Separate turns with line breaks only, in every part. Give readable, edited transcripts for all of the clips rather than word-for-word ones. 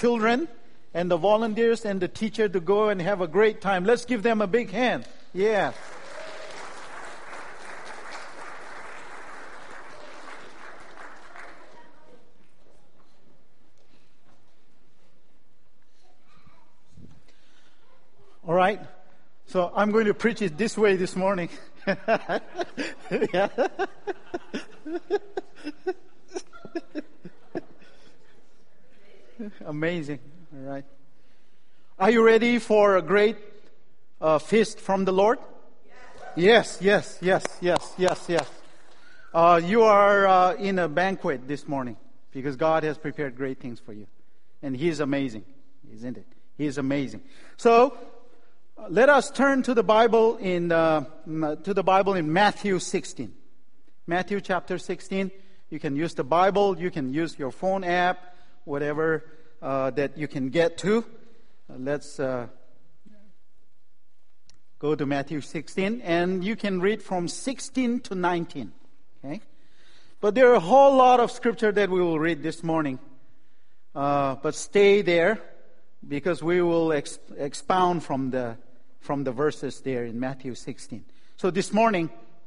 children and the volunteers and the teacher to go and have a great time. Let's give them a big hand. Yeah. All right. So I'm going to preach it this way this morning. Yeah. Amazing. All right. Are you ready for a great feast from the Lord? Yes. Yes. You are in a banquet this morning because God has prepared great things for you. And He is amazing, isn't it? He is amazing. So, let us turn to the Bible in Matthew 16. Matthew chapter 16. You can use the Bible. You can use your phone app, whatever that you can get to. Let's go to Matthew 16, and you can read from 16 to 19. Okay, but there are a whole lot of scripture that we will read this morning. But stay there, because we will expound from the verses there in Matthew 16. So this morning,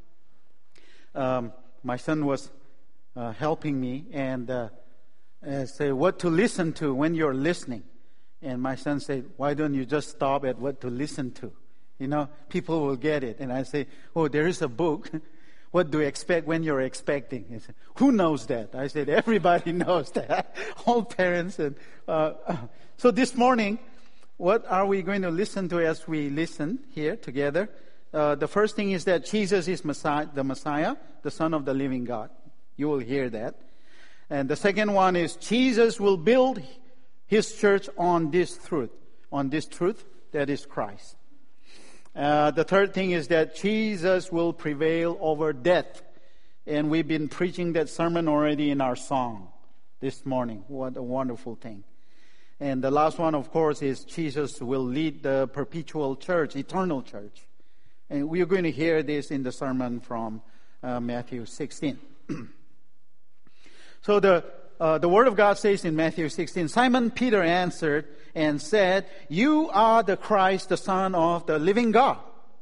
my son was helping me and say what to listen to when you're listening. And my son said, "Why don't you just stop at what to listen to? You know, people will get it." And I say, "Oh, there is a book." What do you expect when you're expecting? He said, "Who knows that?" I said, "Everybody knows that." All parents. And so this morning, what are we going to listen to as we listen here together? The first thing is that Jesus is the Messiah, the Son of the living God. You will hear that. And the second one is Jesus will build His church on this truth that is Christ. The third thing is that Jesus will prevail over death. And we've been preaching that sermon already in our song this morning. What a wonderful thing. And the last one, of course, is Jesus will lead the perpetual church, eternal church. And we're going to hear this in the sermon from Matthew 16. So the Word of God says in Matthew 16, Simon Peter answered and said, "You are the Christ, the Son of the living God."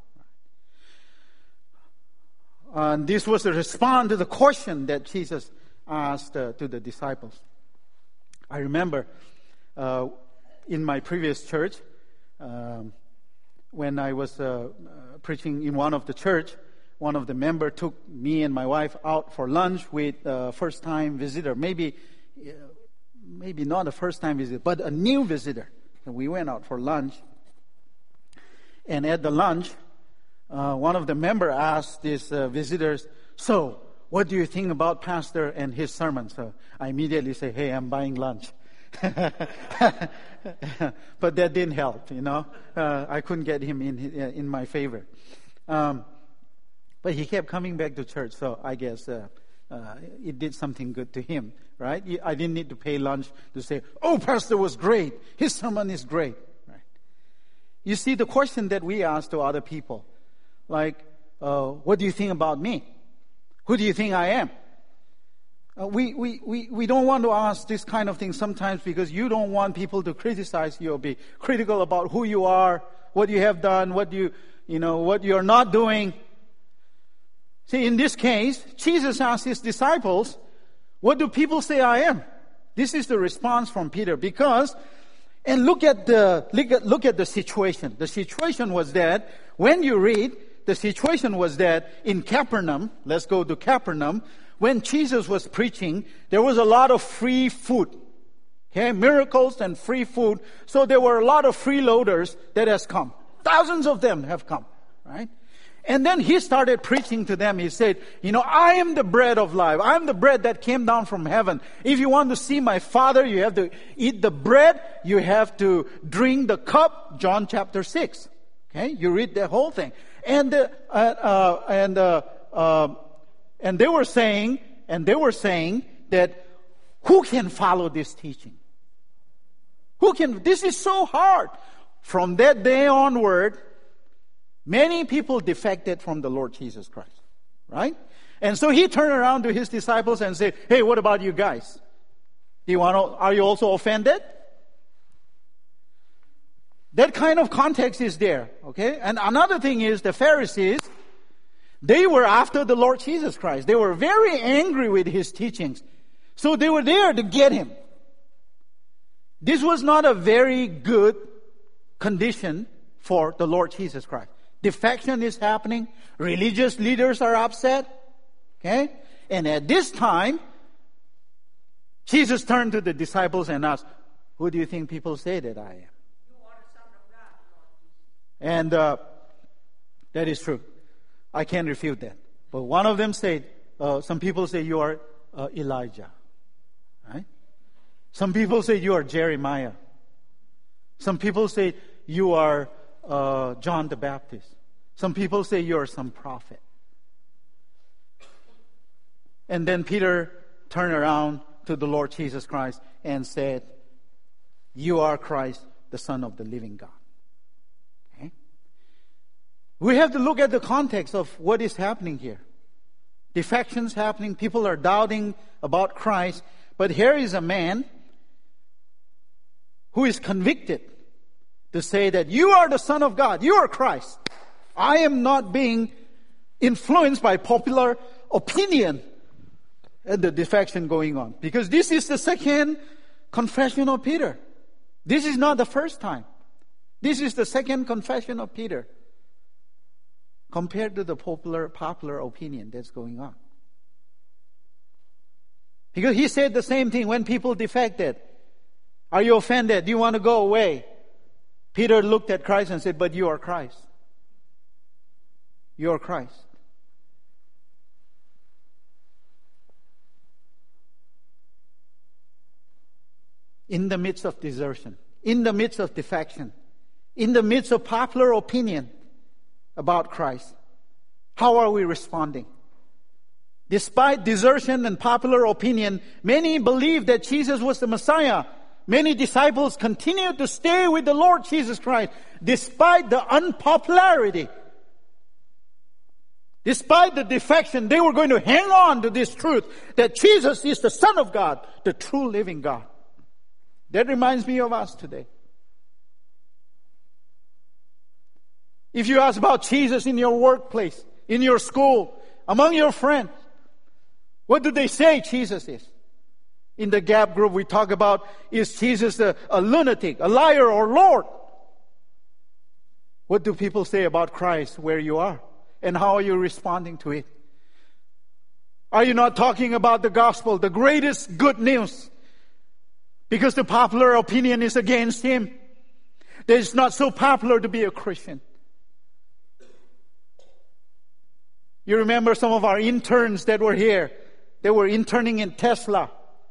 And this was a response to the question that Jesus asked to the disciples. I remember in my previous church, when I was preaching in one of the church, one of the members took me and my wife out for lunch with a first-time visitor. Maybe not a first-time visitor, but a new visitor. And we went out for lunch. And at the lunch, one of the members asked these visitors, "So, what do you think about Pastor and his sermon?" So I immediately say, "Hey, I'm buying lunch." But that didn't help, you know. I couldn't get him in my favor. But he kept coming back to church, so I guess it did something good to him, right? I didn't need to pay lunch to say, "Oh, Pastor was great. His sermon is great." Right? You see, the question that we ask to other people, like, "What do you think about me? Who do you think I am?" We don't want to ask this kind of thing sometimes because you don't want people to criticize you or be critical about who you are, what you have done, what you're not doing. See, in this case, Jesus asked His disciples, "What do people say I am?" This is the response from Peter. And look at the situation. The situation was that when you read, the situation was that in Capernaum, let's go to Capernaum. When Jesus was preaching, there was a lot of free food. Okay, miracles and free food. So there were a lot of freeloaders that has come. Thousands of them have come, right? And then He started preaching to them. He said, "I am the bread of life. I am the bread that came down from heaven. If you want to see my Father, you have to eat the bread. You have to drink the cup." John chapter 6. Okay, you read the whole thing. And they were saying that who can follow this teaching? This is so hard. From that day onward, many people defected from the Lord Jesus Christ, right? And so He turned around to His disciples and said, "Hey, what about you guys? Are you also offended? That kind of context is there, okay? And another thing is the Pharisees, they were after the Lord Jesus Christ. They were very angry with His teachings. So they were there to get Him. This was not a very good condition for the Lord Jesus Christ. Defection is happening. Religious leaders are upset. Okay? And at this time, Jesus turned to the disciples and asked, who do you think people say that I am? And that is true. I can't refute that. But one of them said, some people say you are Elijah. Right? Some people say you are Jeremiah. Some people say you are John the Baptist. Some people say you are some prophet. And then Peter turned around to the Lord Jesus Christ and said, you are Christ, the Son of the living God. Okay? We have to look at the context of what is happening here. Defections happening, people are doubting about Christ, but here is a man who is convicted to say that you are the Son of God, you are Christ. I am not being influenced by popular opinion and the defection going on. Because this is the second confession of Peter. This is not the first time. This is the second confession of Peter compared to the popular opinion that's going on. Because he said the same thing when people defected. Are you offended? Do you want to go away? Peter looked at Christ and said, but you are Christ. You are Christ. In the midst of desertion, in the midst of defection, in the midst of popular opinion about Christ, how are we responding? Despite desertion and popular opinion, many believed that Jesus was the Messiah. Many disciples continued to stay with the Lord Jesus Christ despite the unpopularity. Despite the defection, they were going to hang on to this truth that Jesus is the Son of God, the true living God. That reminds me of us today. If you ask about Jesus in your workplace, in your school, among your friends, what do they say Jesus is? In the Gap group we talk about, is Jesus a lunatic, a liar, or Lord? What do people say about Christ where you are? And how are you responding to it? Are you not talking about the gospel, the greatest good news? Because the popular opinion is against Him. That it's not so popular to be a Christian. You remember some of our interns that were here. They were interning in Tesla.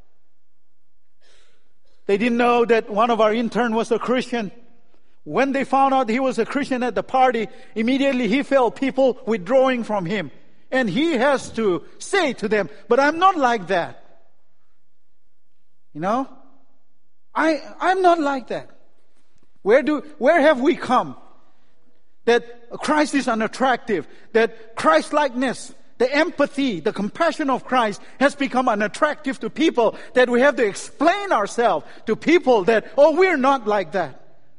They didn't know that one of our interns was a Christian. When they found out he was a Christian at the party, immediately he felt people withdrawing from him. And he has to say to them, but I'm not like that. You know? I'm not like that. Where have we come? That Christ is unattractive. That Christ-likeness, the empathy, the compassion of Christ has become unattractive to people. That we have to explain ourselves to people that, we're not like that.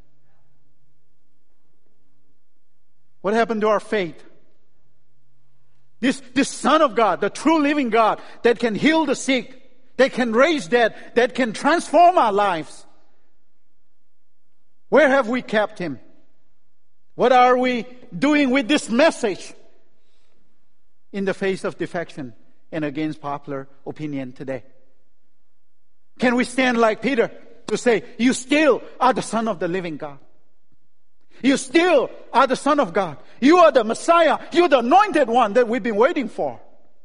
What happened to our faith? This Son of God, the true living God, that can heal the sick, that can raise dead, that can transform our lives. Where have we kept Him? What are we doing with this message in the face of defection and against popular opinion today? Can we stand like Peter to say, you still are the Son of the living God? You still are the Son of God. You are the Messiah. You're the anointed one that we've been waiting for.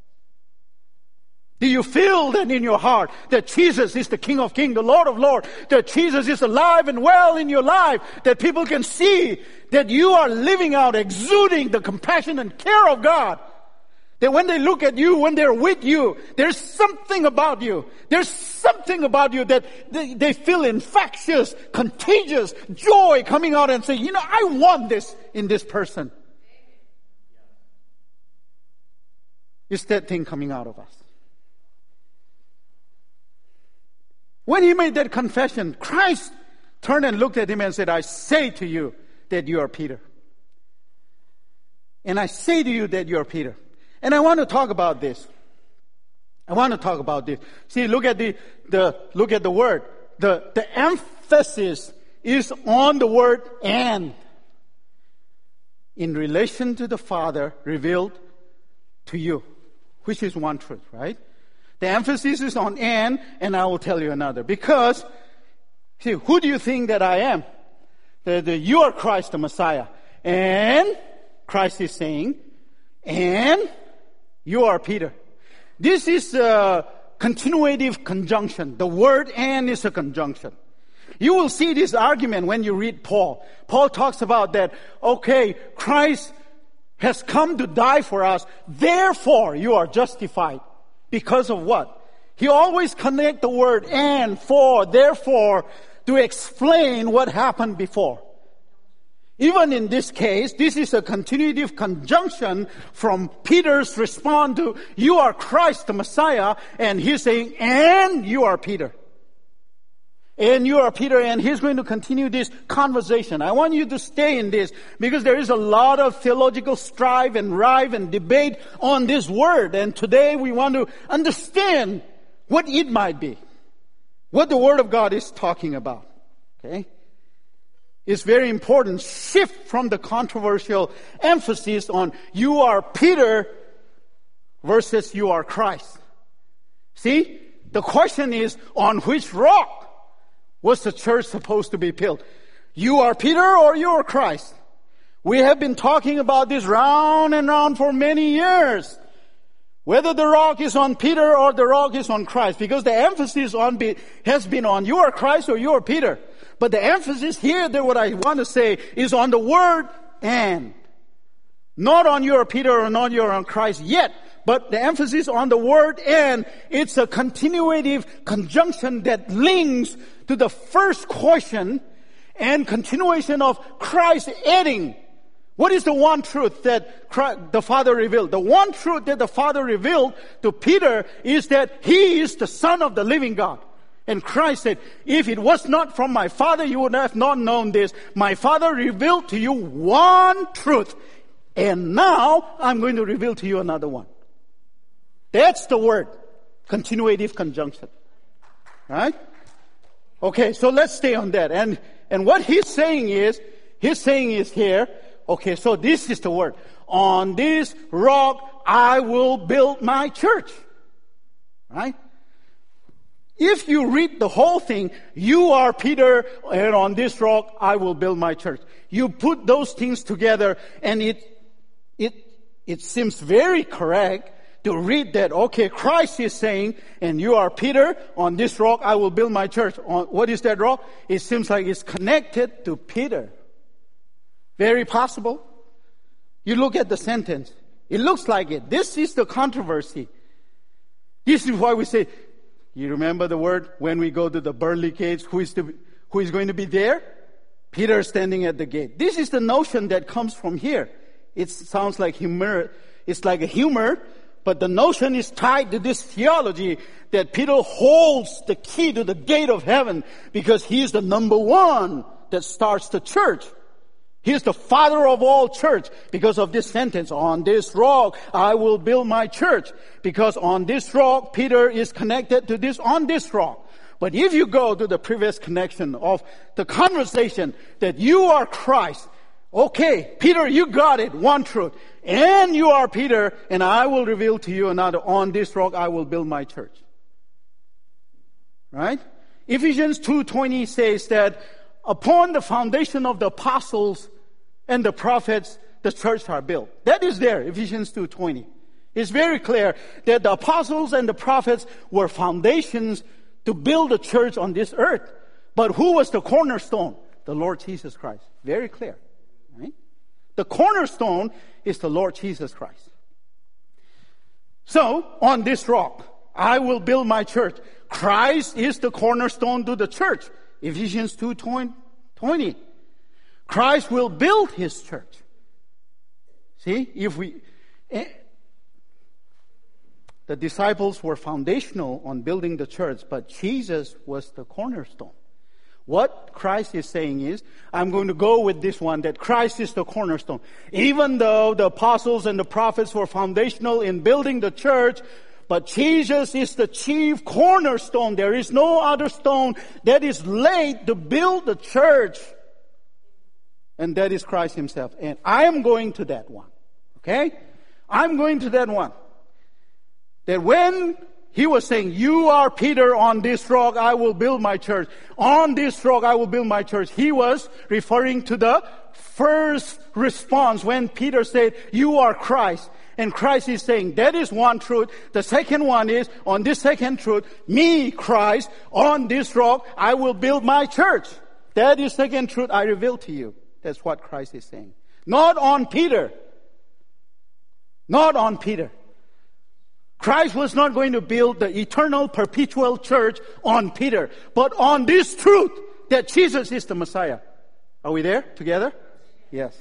Do you feel that in your heart that Jesus is the King of Kings, the Lord of Lords, that Jesus is alive and well in your life, that people can see that you are living out, exuding the compassion and care of God? That when they look at you, when they're with you, there's something about you. There's something about you that they feel infectious, contagious, joy coming out and say, I want this in this person. It's that thing coming out of us. When he made that confession, Christ turned and looked at him and said, I say to you that you are Peter. And I say to you that you are Peter. And I want to talk about this. See, look at the word. The emphasis is on the word and. In relation to the Father revealed to you, which is one truth, right? The emphasis is on and I will tell you another. Because, see, who do you think that I am? You are Christ the Messiah. And Christ is saying, and you are Peter. This is a continuative conjunction. The word and is a conjunction. You will see this argument when you read Paul. Paul talks about that, okay, Christ has come to die for us, therefore you are justified. Because of what? He always connects the word and, for, therefore, to explain what happened before. Even in this case, this is a continuative conjunction from Peter's response to, you are Christ the Messiah, and he's saying, and you are Peter. And you are Peter, and he's going to continue this conversation. I want you to stay in this, because there is a lot of theological strife and rife and debate on this word. And today we want to understand what it might be. What the Word of God is talking about. Okay? It's very important. Shift from the controversial emphasis on you are Peter versus you are Christ. See? The question is, on which rock was the church supposed to be built? You are Peter or you are Christ? We have been talking about this round and round for many years. Whether the rock is on Peter or the rock is on Christ. Because the emphasis has been on you are Christ or you are Peter. But the emphasis here, that what I want to say, is on the word and. Not on you are Peter or not you are on Christ yet. But the emphasis on the word and. It's a continuative conjunction that links to the first question and continuation of Christ adding. What is the one truth that the Father revealed? The one truth that the Father revealed to Peter is that He is the Son of the living God. And Christ said, if it was not from my Father, you would have not known this. My Father revealed to you one truth. And now I'm going to reveal to you another one. That's the word. Continuative conjunction. Right? Okay, so let's stay on that. And what he's saying is here, okay, so this is the word. On this rock I will build my church. Right? If you read the whole thing, you are Peter, and on this rock I will build my church. You put those things together, and it seems very correct to read that, okay, Christ is saying, and you are Peter, on this rock I will build my church. What is that rock? It seems like it's connected to Peter. Very possible. You look at the sentence. It looks like it. This is the controversy. This is why we say, you remember the word when we go to the pearly gates, who is going to be there? Peter standing at the gate. This is the notion that comes from here. It sounds like humor. It's like a humor, but the notion is tied to this theology that Peter holds the key to the gate of heaven because he is the number one that starts the church. He is the father of all church because of this sentence, on this rock I will build my church. Because on this rock, Peter is connected to this, on this rock. But if you go to the previous connection of the conversation that you are Christ, okay, Peter, you got it, one truth. And you are Peter, and I will reveal to you another, on this rock I will build my church. Right? Ephesians 2:20 says that upon the foundation of the apostles and the prophets, the church are built. That is there, Ephesians 2:20. It's very clear that the apostles and the prophets were foundations to build a church on this earth. But who was the cornerstone? The Lord Jesus Christ. Very clear. Right? The cornerstone is the Lord Jesus Christ. So, on this rock, I will build my church. Christ is the cornerstone to the church. Ephesians 2:20. Christ will build His church. See, the disciples were foundational on building the church, but Jesus was the cornerstone. What Christ is saying is, I'm going to go with this one, that Christ is the cornerstone. Even though the apostles and the prophets were foundational in building the church, but Jesus is the chief cornerstone. There is no other stone that is laid to build the church. And that is Christ himself. And I am going to that one. Okay? I'm going to that one. That when he was saying, you are Peter, on this rock I will build my church. On this rock I will build my church. He was referring to the first response when Peter said, you are Christ. And Christ is saying, that is one truth. The second one is, on this second truth, me, Christ, on this rock I will build my church. That is second truth I reveal to you. That's what Christ is saying. Not on Peter. Not on Peter. Christ was not going to build the eternal, perpetual church on Peter, but on this truth that Jesus is the Messiah. Are we there together? Yes.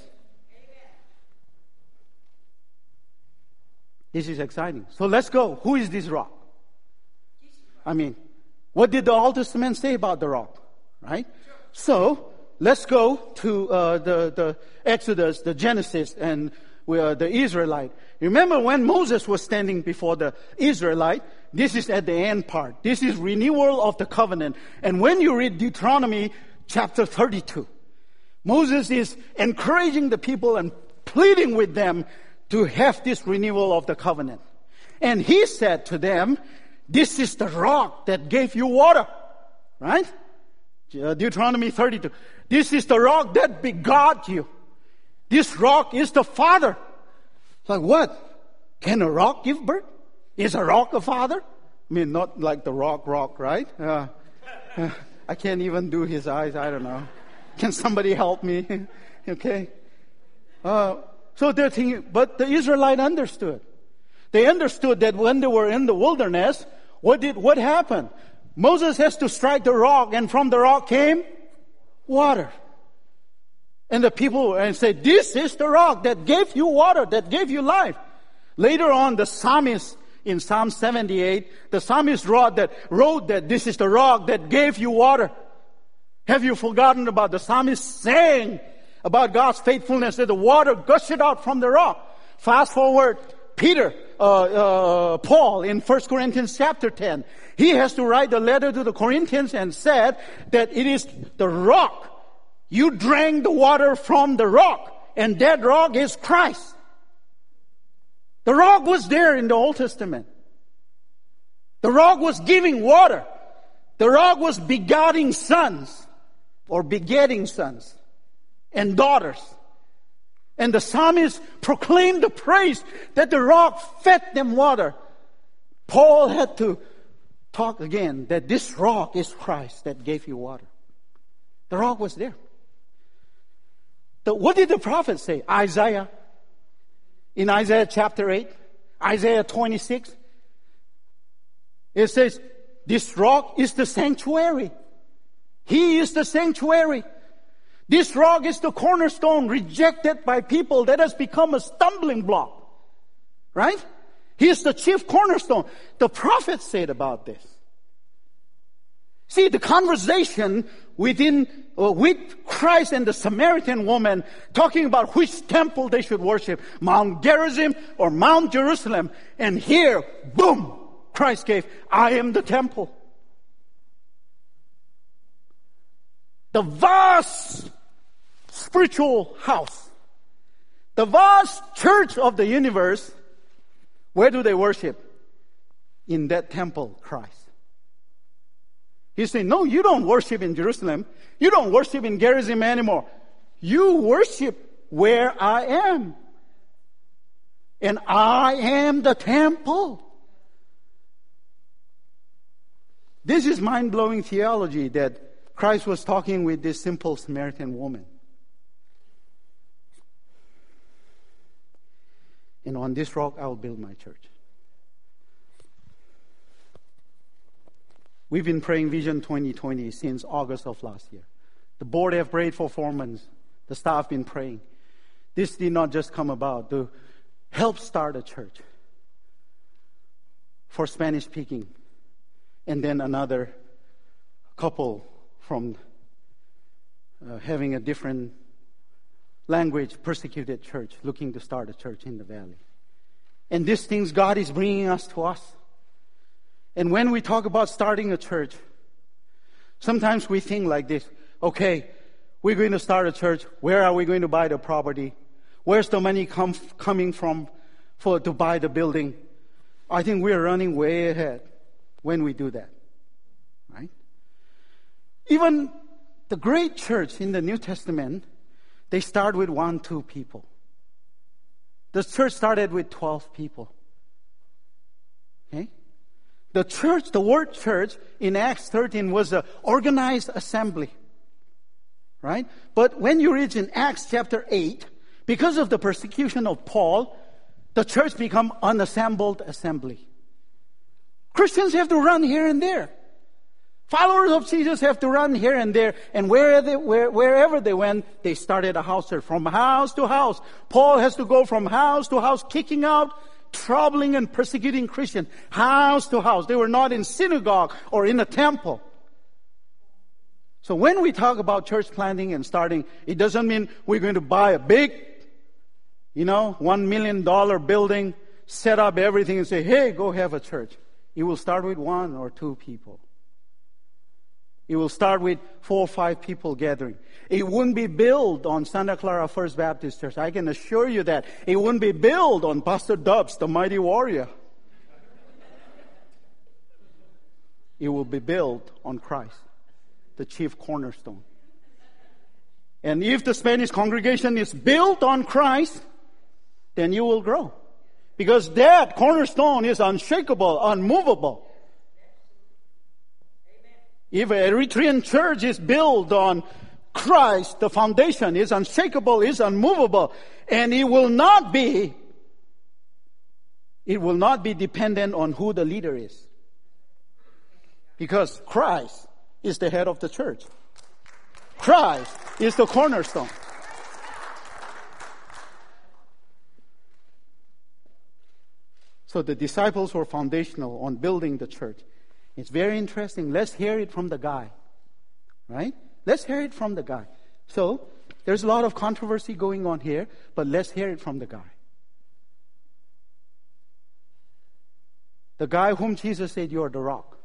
This is exciting. So let's go. Who is this rock? I mean, what did the Old Testament say about the rock? Right? So let's go to the Exodus, the Genesis, and the Israelite. Remember when Moses was standing before the Israelite, this is at the end part. This is renewal of the covenant. And when you read Deuteronomy chapter 32, Moses is encouraging the people and pleading with them to have this renewal of the covenant. And he said to them, this is the rock that gave you water. Right? Deuteronomy 32. This is the rock that begot you. This rock is the Father. It's like, what? Can a rock give birth? Is a rock a father? I mean, not like the rock, right? I can't even do his eyes. I don't know. Can somebody help me? Okay. So they're thinking, but the Israelite understood. They understood that when they were in the wilderness, what happened? Moses has to strike the rock, and from the rock came water. And the people said, this is the rock that gave you water, that gave you life. Later on, the psalmist in Psalm 78, the psalmist wrote that this is the rock that gave you water. Have you forgotten about the psalmist saying about God's faithfulness, that the water gushed out from the rock? Fast forward, Paul in 1 Corinthians chapter 10, he has to write the letter to the Corinthians and said that it is the rock. You drank the water from the rock, and that rock is Christ. The rock was there in the Old Testament. The rock was giving water. The rock was begetting sons and daughters. And the psalmist proclaimed the praise that the rock fed them water. Paul had to talk again that this rock is Christ that gave you water. The rock was there. What did the prophet say? Isaiah. In Isaiah chapter 8, Isaiah 26, it says, this rock is the sanctuary. He is the sanctuary. This rock is the cornerstone rejected by people that has become a stumbling block. Right? He is the chief cornerstone. The prophet said about this. See, the conversation with Christ and the Samaritan woman talking about which temple they should worship, Mount Gerizim or Mount Jerusalem. And here, boom, Christ gave, I am the temple. The vast spiritual house, the vast church of the universe, where do they worship? In that temple, Christ. He said, no, you don't worship in Jerusalem. You don't worship in Gerizim anymore. You worship where I am. And I am the temple. This is mind-blowing theology that Christ was talking with this simple Samaritan woman. And on this rock I will build my church. We've been praying Vision 2020 since August of last year. The board have prayed for 4 months. The staff been praying. This did not just come about to help start a church for Spanish speaking. And then another couple from having a different language, persecuted church, looking to start a church in the valley. And these things God is bringing us to us. And when we talk about starting a church, sometimes we think like this: okay, we're going to start a church. Where are we going to buy the property? Where's the money coming from to buy the building? I think we're running way ahead when we do that, right? Even the great church in the New Testament, they start with 1, 2 people. The church started with 12 people. Okay? The church, the word church in Acts 13 was an organized assembly. Right? But when you read in Acts chapter 8, because of the persecution of Paul, the church become unassembled assembly. Christians have to run here and there. Followers of Jesus have to run here and there. And wherever they went, they started a house church. From house to house. Paul has to go from house to house, kicking out, troubling and persecuting Christians. House to house. They were not in synagogue or in a temple. So when we talk about church planting and starting, it doesn't mean we're going to buy a big, $1 million building, set up everything and say, hey, go have a church. It will start with 1 or 2 people. It will start with 4 or 5 people gathering. It wouldn't be built on Santa Clara First Baptist Church. I can assure you that. It wouldn't be built on Pastor Dubs, the mighty warrior. It will be built on Christ, the chief cornerstone. And if the Spanish congregation is built on Christ, then you will grow. Because that cornerstone is unshakable, unmovable. If an Eritrean church is built on Christ, the foundation is unshakable, is unmovable, and it will not be dependent on who the leader is. Because Christ is the head of the church. Christ is the cornerstone. So the disciples were foundational on building the church. It's very interesting. Let's hear it from the guy. Right? Let's hear it from the guy. So, there's a lot of controversy going on here, but let's hear it from the guy. The guy whom Jesus said, "You are the rock."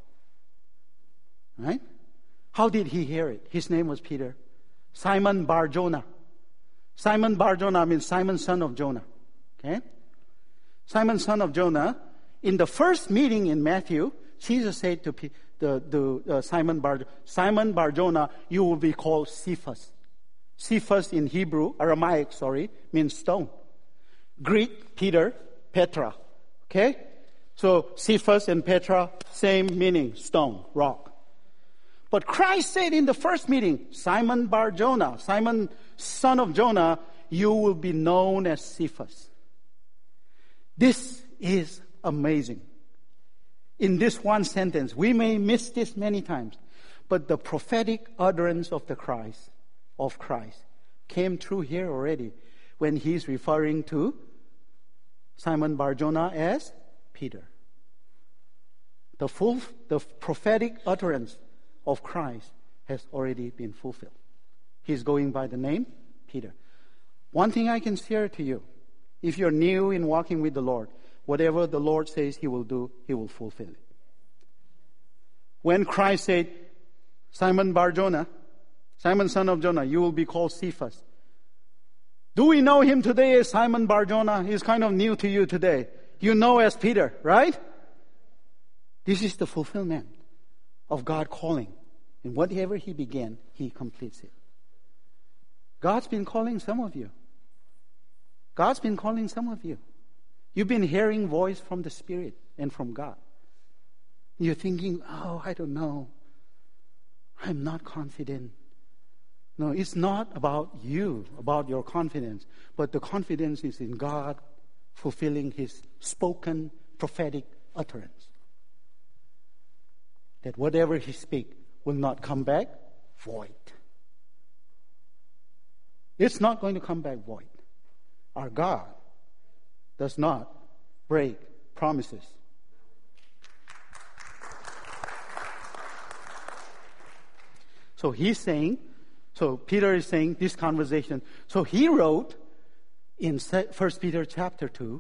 Right? How did he hear it? His name was Peter. Simon Bar-Jonah. Simon Bar-Jonah means Simon, son of Jonah. Okay? Simon, son of Jonah. In the first meeting in Matthew, Jesus said to Simon Bar-Jonah, you will be called Cephas. Cephas in Hebrew, Aramaic, means stone. Greek, Peter, Petra. Okay? So Cephas and Petra, same meaning, stone, rock. But Christ said in the first meeting, Simon Bar-Jonah, Simon, son of Jonah, you will be known as Cephas. This is amazing. In this one sentence, we may miss this many times, but the prophetic utterance of Christ came through here already when he's referring to Simon Bar-Jonah as Peter. The prophetic utterance of Christ has already been fulfilled. He's going by the name Peter. One thing I can share to you, if you're new in walking with the Lord, whatever the Lord says He will do, He will fulfill it. When Christ said, Simon Bar-Jonah, Simon son of Jonah, you will be called Cephas. Do we know him today as Simon Bar-Jonah? He's kind of new to you today. You know as Peter, right? This is the fulfillment of God calling. And whatever He began, He completes it. God's been calling some of you. God's been calling some of you. You've been hearing voice from the Spirit and from God. You're thinking, I don't know. I'm not confident. No, it's not about you, about your confidence, but the confidence is in God fulfilling His spoken prophetic utterance. That whatever He speaks will not come back void. It's not going to come back void. Our God does not break promises. So He's saying, So Peter is saying this conversation. So he wrote in 1 Peter chapter 2,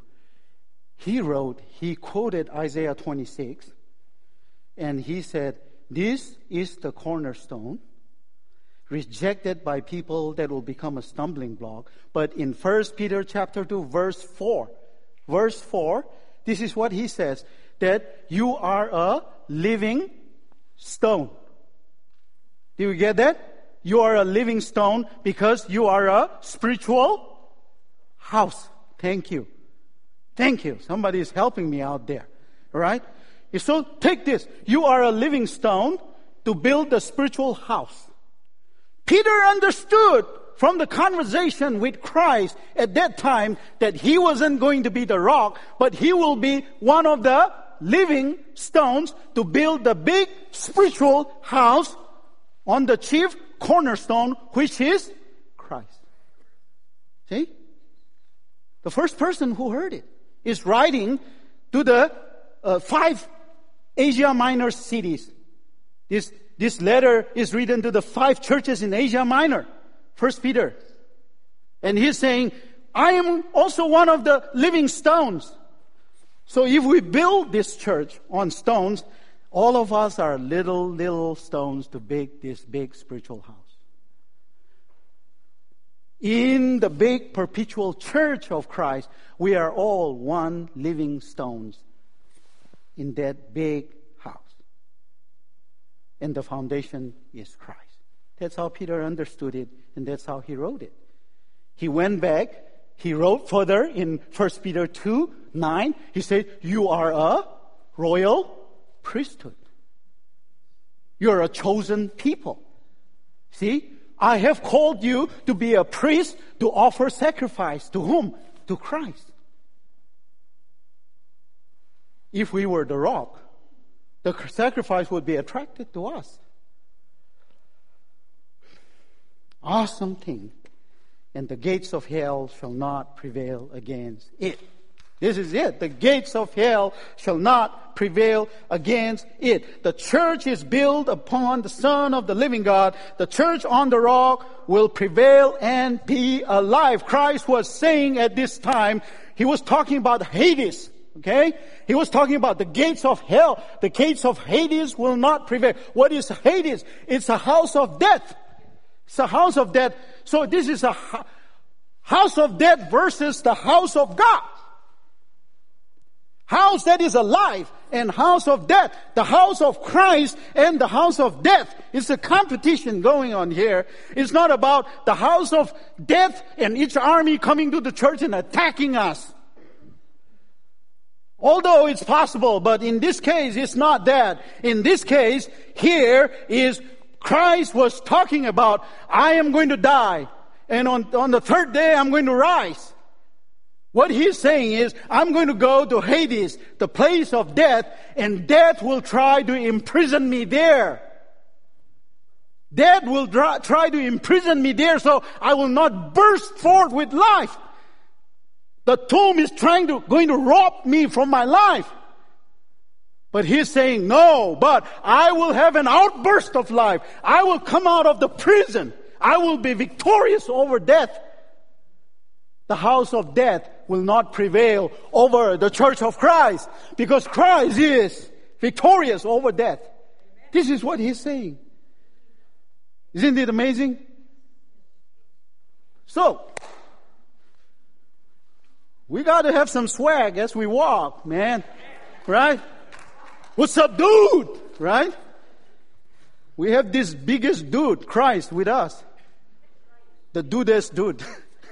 he quoted Isaiah 26, and he said, this is the cornerstone, rejected by people that will become a stumbling block. But in 1 Peter chapter 2, verse 4, this is what he says, that you are a living stone. Do you get that? You are a living stone because you are a spiritual house. Thank you. Thank you. Somebody is helping me out there. All right? So take this. You are a living stone to build a spiritual house. Peter understood from the conversation with Christ at that time that he wasn't going to be the rock, but he will be one of the living stones to build the big spiritual house on the chief cornerstone, which is Christ. See? The first person who heard it is writing to the 5 Asia Minor cities. This letter is written to the 5 churches in Asia Minor. 1 Peter. And he's saying, I am also one of the living stones. So if we build this church on stones, all of us are little stones to build this big spiritual house. In the big perpetual church of Christ, we are all one living stones in that big house. And the foundation is Christ. That's how Peter understood it, and that's how he wrote it. He went back, he wrote further in 1 Peter 2:9. He said, you are a royal priesthood. You're a chosen people. See? I have called you to be a priest to offer sacrifice. To whom? To Christ. If we were the rock, the sacrifice would be attracted to us. Awesome thing. And the gates of hell shall not prevail against it. This is it. The gates of hell shall not prevail against it. The church is built upon the Son of the living God. The church on the rock will prevail and be alive. Christ was saying at this time, he was talking about Hades. Okay? He was talking about the gates of hell. The gates of Hades will not prevail. What is Hades? It's a house of death. It's a house of death. So this is a house of death versus the house of God. House that is alive and house of death. The house of Christ and the house of death. It's a competition going on here. It's not about the house of death and each army coming to the church and attacking us. Although it's possible, but in this case, it's not that. In this case, here is Christ was talking about, I am going to die. And on the third day, I'm going to rise. What he's saying is, I'm going to go to Hades, the place of death, and death will try to imprison me there. Death will try to imprison me there, so I will not burst forth with life. The tomb is going to rob me from my life. But he's saying, no, but I will have an outburst of life. I will come out of the prison. I will be victorious over death. The house of death will not prevail over the church of Christ because Christ is victorious over death. This is what he's saying. Isn't it amazing? So, we got to have some swag as we walk, man. Right? What's up, dude? Right? We have this biggest dude, Christ, with us. The dudest dude.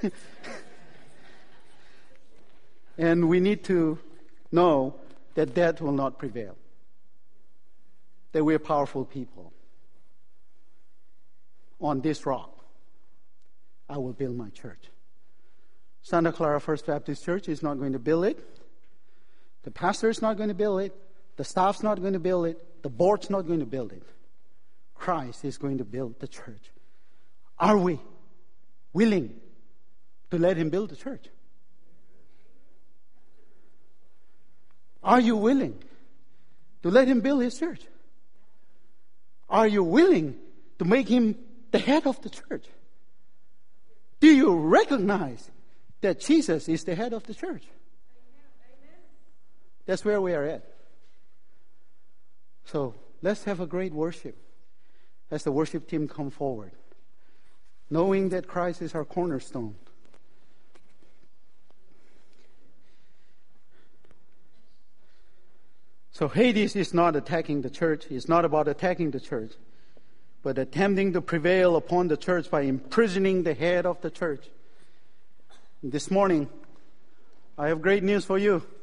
And we need to know that death will not prevail. That we're powerful people. On this rock, I will build my church. Santa Clara First Baptist Church is not going to build it. The pastor is not going to build it. The staff's not going to build it. The board's not going to build it. Christ is going to build the church. Are we willing to let him build the church? Are you willing to let him build his church? Are you willing to make him the head of the church? Do you recognize that Jesus is the head of the church? That's where we are at. So let's have a great worship as the worship team come forward, knowing that Christ is our cornerstone. So Hades is not attacking the church. It's not about attacking the church, but attempting to prevail upon the church by imprisoning the head of the church. This morning, I have great news for you.